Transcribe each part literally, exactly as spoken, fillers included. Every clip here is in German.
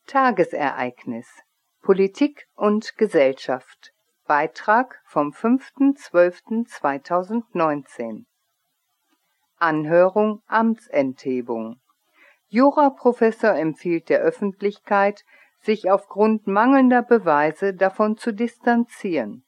Tagesereignis Politik und Gesellschaft. Beitrag vom fünften zwölften zweitausendneunzehn. Anhörung Amtsenthebung. Juraprofessor empfiehlt der Öffentlichkeit, sich aufgrund mangelnder Beweise davon zu distanzieren.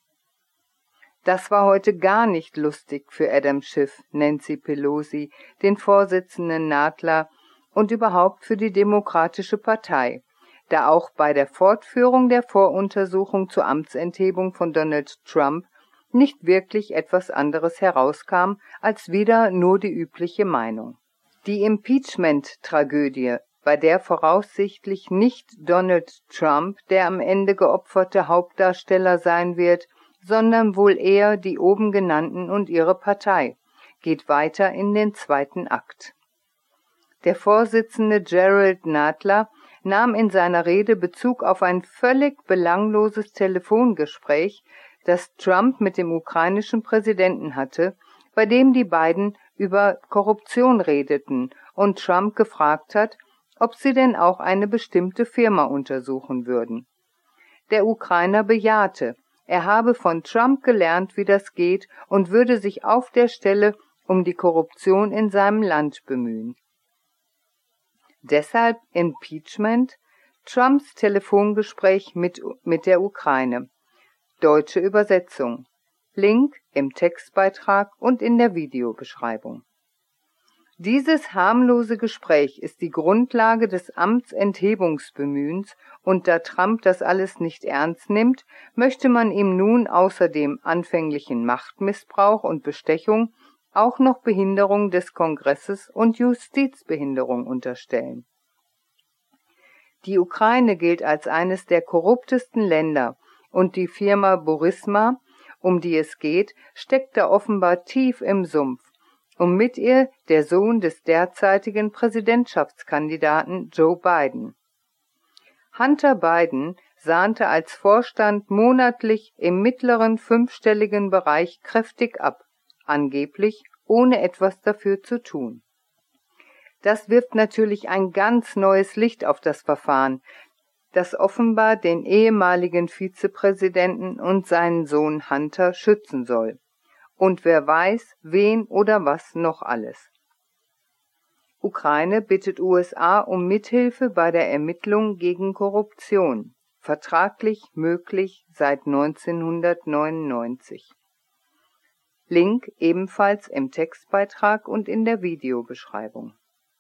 Das war heute gar nicht lustig für Adam Schiff, Nancy Pelosi, den Vorsitzenden Nadler und überhaupt für die Demokratische Partei, da auch bei der Fortführung der Voruntersuchung zur Amtsenthebung von Donald Trump nicht wirklich etwas anderes herauskam als wieder nur die übliche Meinung. Die Impeachment-Tragödie, bei der voraussichtlich nicht Donald Trump der am Ende geopferte Hauptdarsteller sein wird, sondern wohl eher die oben genannten und ihre Partei, geht weiter in den zweiten Akt. Der Vorsitzende Gerald Nadler nahm in seiner Rede Bezug auf ein völlig belangloses Telefongespräch, das Trump mit dem ukrainischen Präsidenten hatte, bei dem die beiden über Korruption redeten und Trump gefragt hat, ob sie denn auch eine bestimmte Firma untersuchen würden. Der Ukrainer bejahte, er habe von Trump gelernt, wie das geht, und würde sich auf der Stelle um die Korruption in seinem Land bemühen. Deshalb Impeachment, Trumps Telefongespräch mit, mit der Ukraine. Deutsche Übersetzung. Link im Textbeitrag und in der Videobeschreibung. Dieses harmlose Gespräch ist die Grundlage des Amtsenthebungsbemühens, und da Trump das alles nicht ernst nimmt, möchte man ihm nun außer dem anfänglichen Machtmissbrauch und Bestechung auch noch Behinderung des Kongresses und Justizbehinderung unterstellen. Die Ukraine gilt als eines der korruptesten Länder und die Firma Burisma, um die es geht, steckt da offenbar tief im Sumpf, und mit ihr der Sohn des derzeitigen Präsidentschaftskandidaten Joe Biden. Hunter Biden sahnte als Vorstand monatlich im mittleren fünfstelligen Bereich kräftig ab, angeblich ohne etwas dafür zu tun. Das wirft natürlich ein ganz neues Licht auf das Verfahren, das offenbar den ehemaligen Vizepräsidenten und seinen Sohn Hunter schützen soll. Und wer weiß, wen oder was noch alles. Ukraine bittet U S A um Mithilfe bei der Ermittlung gegen Korruption, vertraglich möglich seit neunzehnhundertneunundneunzig. Link ebenfalls im Textbeitrag und in der Videobeschreibung.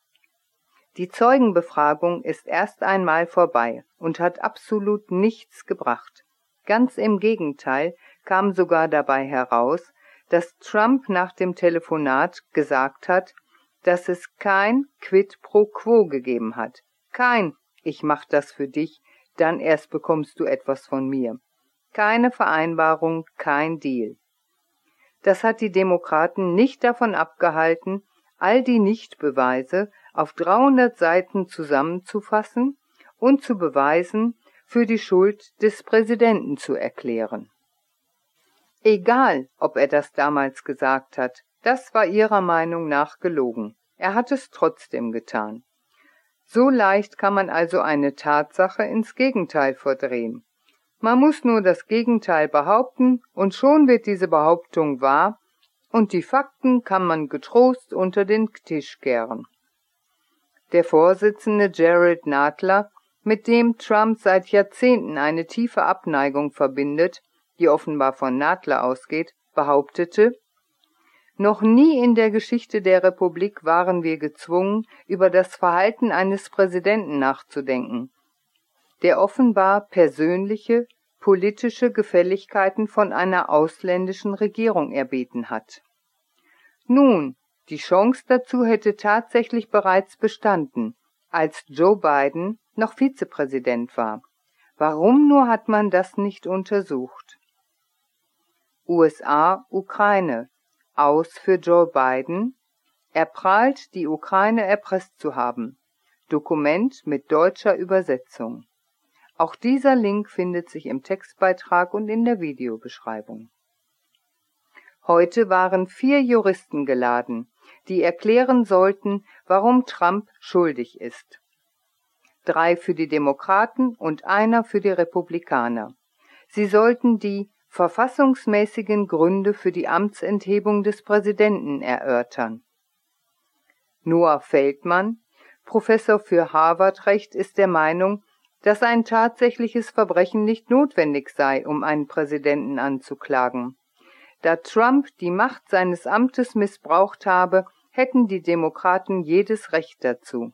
Die Zeugenbefragung ist erst einmal vorbei und hat absolut nichts gebracht. Ganz im Gegenteil kam sogar dabei heraus, dass Trump nach dem Telefonat gesagt hat, dass es kein Quid pro quo gegeben hat. Kein „Ich mach das für dich, dann erst bekommst du etwas von mir“. Keine Vereinbarung, kein Deal. Das hat die Demokraten nicht davon abgehalten, all die Nichtbeweise auf dreihundert Seiten zusammenzufassen und zu beweisen, für die Schuld des Präsidenten zu erklären. Egal, ob er das damals gesagt hat, das war ihrer Meinung nach gelogen. Er hat es trotzdem getan. So leicht kann man also eine Tatsache ins Gegenteil verdrehen. Man muss nur das Gegenteil behaupten, und schon wird diese Behauptung wahr, und die Fakten kann man getrost unter den Tisch kehren. Der Vorsitzende Gerald Nadler, mit dem Trump seit Jahrzehnten eine tiefe Abneigung verbindet, die offenbar von Nadler ausgeht, behauptete, noch nie in der Geschichte der Republik waren wir gezwungen, über das Verhalten eines Präsidenten nachzudenken, der offenbar persönliche, politische Gefälligkeiten von einer ausländischen Regierung erbeten hat. Nun, die Chance dazu hätte tatsächlich bereits bestanden, als Joe Biden noch Vizepräsident war. Warum nur hat man das nicht untersucht? U S A, Ukraine. Aus für Joe Biden. Er prahlt, die Ukraine erpresst zu haben. Dokument mit deutscher Übersetzung. Auch dieser Link findet sich im Textbeitrag und in der Videobeschreibung. Heute waren vier Juristen geladen, die erklären sollten, warum Trump schuldig ist. drei für die Demokraten und einer für die Republikaner. Sie sollten die verfassungsmäßigen Gründe für die Amtsenthebung des Präsidenten erörtern. Noah Feldman, Professor für Harvard-Recht, ist der Meinung, dass ein tatsächliches Verbrechen nicht notwendig sei, um einen Präsidenten anzuklagen. Da Trump die Macht seines Amtes missbraucht habe, hätten die Demokraten jedes Recht dazu.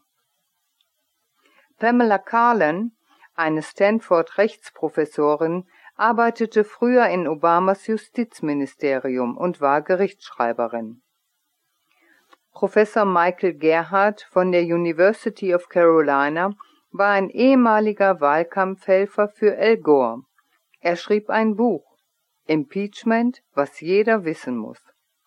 Pamela Karlan, eine Stanford-Rechtsprofessorin, arbeitete früher in Obamas Justizministerium und war Gerichtsschreiberin. Professor Michael Gerhardt von der University of Carolina war ein ehemaliger Wahlkampfhelfer für Al Gore. Er schrieb ein Buch, Impeachment, was jeder wissen muss.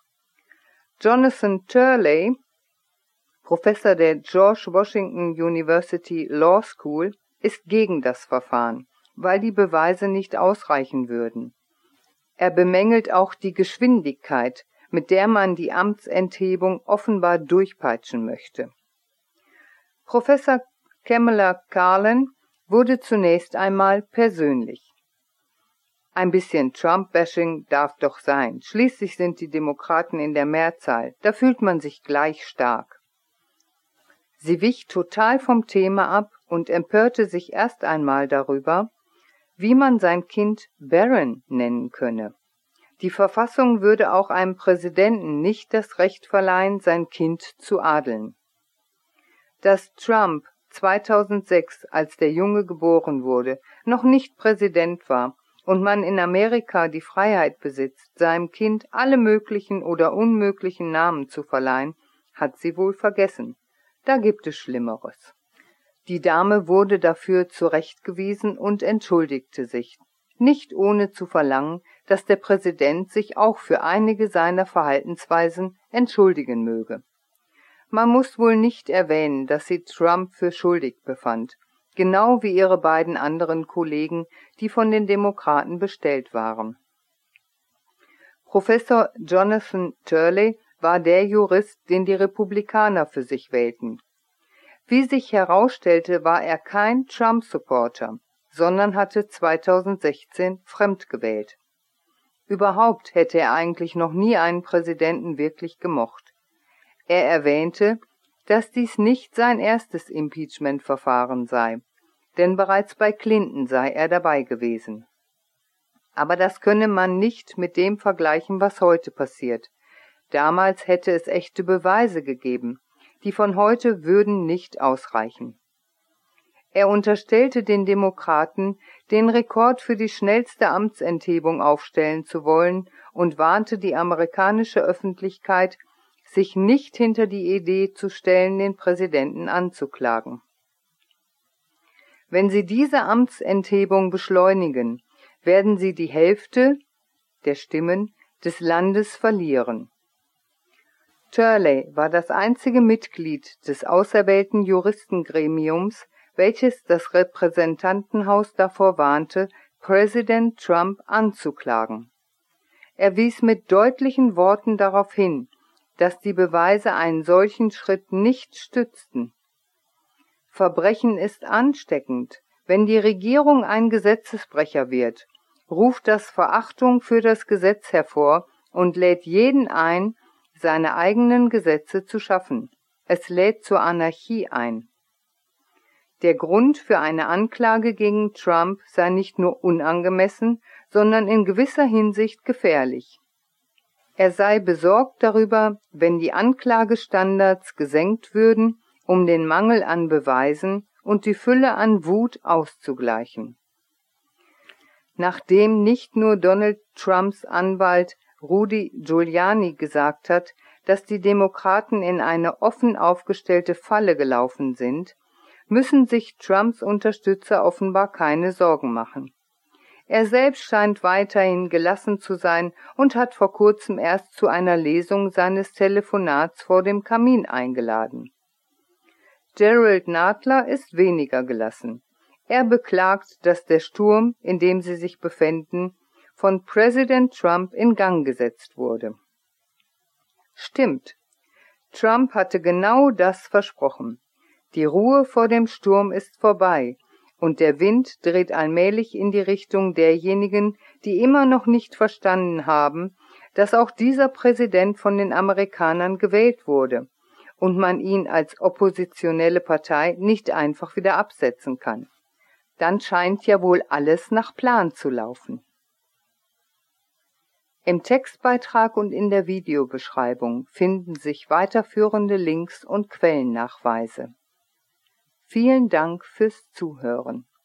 Jonathan Turley, Professor der George Washington University Law School, ist gegen das Verfahren, weil die Beweise nicht ausreichen würden. Er bemängelt auch die Geschwindigkeit, mit der man die Amtsenthebung offenbar durchpeitschen möchte. Professor Pamela Karlan wurde zunächst einmal persönlich. Ein bisschen Trump-Bashing darf doch sein. Schließlich sind die Demokraten in der Mehrzahl. Da fühlt man sich gleich stark. Sie wich total vom Thema ab und empörte sich erst einmal darüber, wie man sein Kind Barron nennen könne. Die Verfassung würde auch einem Präsidenten nicht das Recht verleihen, sein Kind zu adeln. Dass Trump zweitausendsechs, als der Junge geboren wurde, noch nicht Präsident war und man in Amerika die Freiheit besitzt, seinem Kind alle möglichen oder unmöglichen Namen zu verleihen, hat sie wohl vergessen. Da gibt es Schlimmeres. Die Dame wurde dafür zurechtgewiesen und entschuldigte sich, nicht ohne zu verlangen, dass der Präsident sich auch für einige seiner Verhaltensweisen entschuldigen möge. Man muss wohl nicht erwähnen, dass sie Trump für schuldig befand, genau wie ihre beiden anderen Kollegen, die von den Demokraten bestellt waren. Professor Jonathan Turley war der Jurist, den die Republikaner für sich wählten. Wie sich herausstellte, war er kein Trump-Supporter, sondern hatte zweitausendsechzehn fremd gewählt. Überhaupt hätte er eigentlich noch nie einen Präsidenten wirklich gemocht. Er erwähnte, dass dies nicht sein erstes Impeachment-Verfahren sei, denn bereits bei Clinton sei er dabei gewesen. Aber das könne man nicht mit dem vergleichen, was heute passiert. Damals hätte es echte Beweise gegeben, die von heute würden nicht ausreichen. Er unterstellte den Demokraten, den Rekord für die schnellste Amtsenthebung aufstellen zu wollen und warnte die amerikanische Öffentlichkeit, sich nicht hinter die Idee zu stellen, den Präsidenten anzuklagen. Wenn sie diese Amtsenthebung beschleunigen, werden sie die Hälfte der Stimmen des Landes verlieren. Turley war das einzige Mitglied des auserwählten Juristengremiums, welches das Repräsentantenhaus davor warnte, Präsident Trump anzuklagen. Er wies mit deutlichen Worten darauf hin, dass die Beweise einen solchen Schritt nicht stützten. Verbrechen ist ansteckend. Wenn die Regierung ein Gesetzesbrecher wird, ruft das Verachtung für das Gesetz hervor und lädt jeden ein, seine eigenen Gesetze zu schaffen. Es lädt zur Anarchie ein. Der Grund für eine Anklage gegen Trump sei nicht nur unangemessen, sondern in gewisser Hinsicht gefährlich. Er sei besorgt darüber, wenn die Anklagestandards gesenkt würden, um den Mangel an Beweisen und die Fülle an Wut auszugleichen. Nachdem nicht nur Donald Trumps Anwalt Rudy Giuliani gesagt hat, dass die Demokraten in eine offen aufgestellte Falle gelaufen sind, müssen sich Trumps Unterstützer offenbar keine Sorgen machen. Er selbst scheint weiterhin gelassen zu sein und hat vor kurzem erst zu einer Lesung seines Telefonats vor dem Kamin eingeladen. Gerald Nadler ist weniger gelassen. Er beklagt, dass der Sturm, in dem sie sich befänden, von Präsident Trump in Gang gesetzt wurde. Stimmt, Trump hatte genau das versprochen. Die Ruhe vor dem Sturm ist vorbei und der Wind dreht allmählich in die Richtung derjenigen, die immer noch nicht verstanden haben, dass auch dieser Präsident von den Amerikanern gewählt wurde und man ihn als oppositionelle Partei nicht einfach wieder absetzen kann. Dann scheint ja wohl alles nach Plan zu laufen. Im Textbeitrag und in der Videobeschreibung finden sich weiterführende Links und Quellennachweise. Vielen Dank fürs Zuhören.